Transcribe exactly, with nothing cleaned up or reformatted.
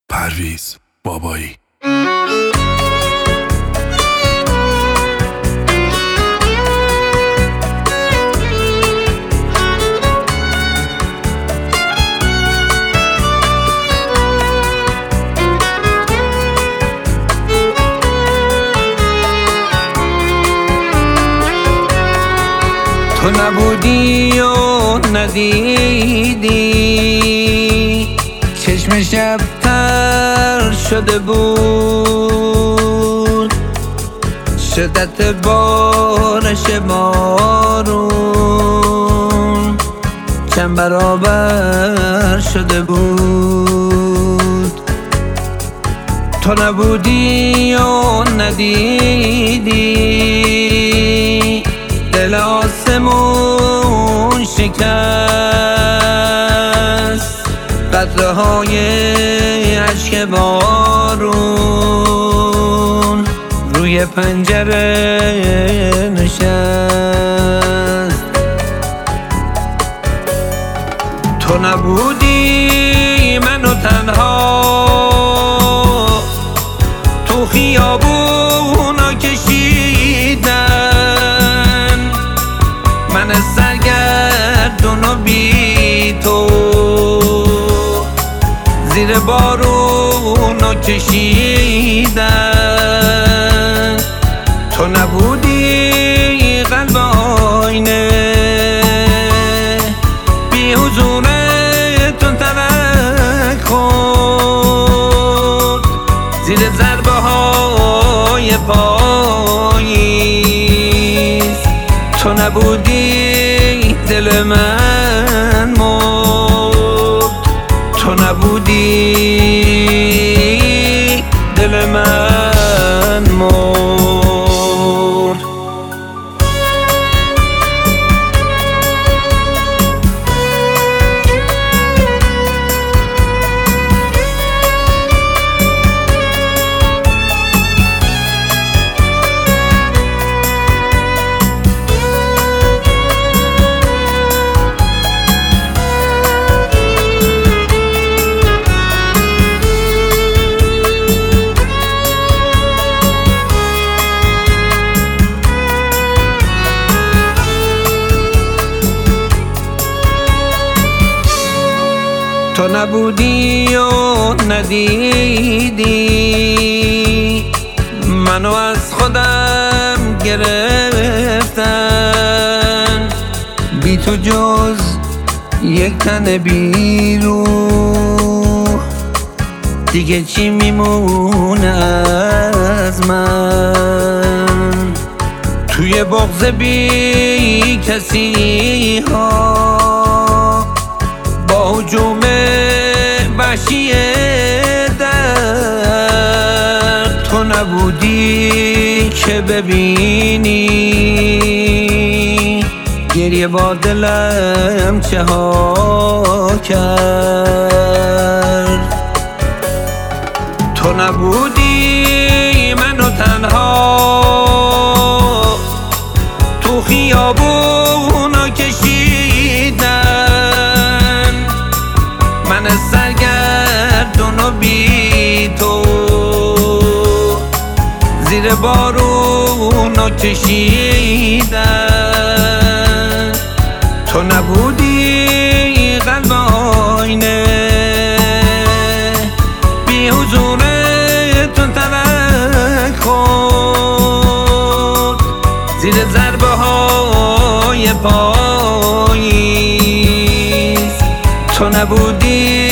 پرویز بابایی. تو نبودی و ندیدی، چشم شب تر شده بود، شدت بارش بارون چند برابر شده بود. تو نبودی و ندیدی، دل آسمون شکست، قطره های اشک بارون روی پنجره نشست. تو نبودی منو تنها تو خیابونا کشیدن، من سرگردون و بی تو زیر بارون و کشیدن. تو نبودی قلب آینه بی حضورتون ترک خورد، زیر ضربه های پاییز. تو نبودی دل من مرد، تو نبودی دل من مرد. تو نبودی و ندیدی، منو از خودم گرفتن، بی تو جز یک تن بی روح دیگه چی میمونه از من؟ توی بغض بی کسی ها با هجوم وحشی درد، تو نبودی که ببینی گریه با دلم چه ها کرد. تو نبودی منو تنها تو خیابونا کشیدن، من سرگردون و بی تو زیر بارون و کشیدن. تو نبودی قلب آینه بی حضورتون ترک خورد، زیر ضربه های پاییز. تو نبودی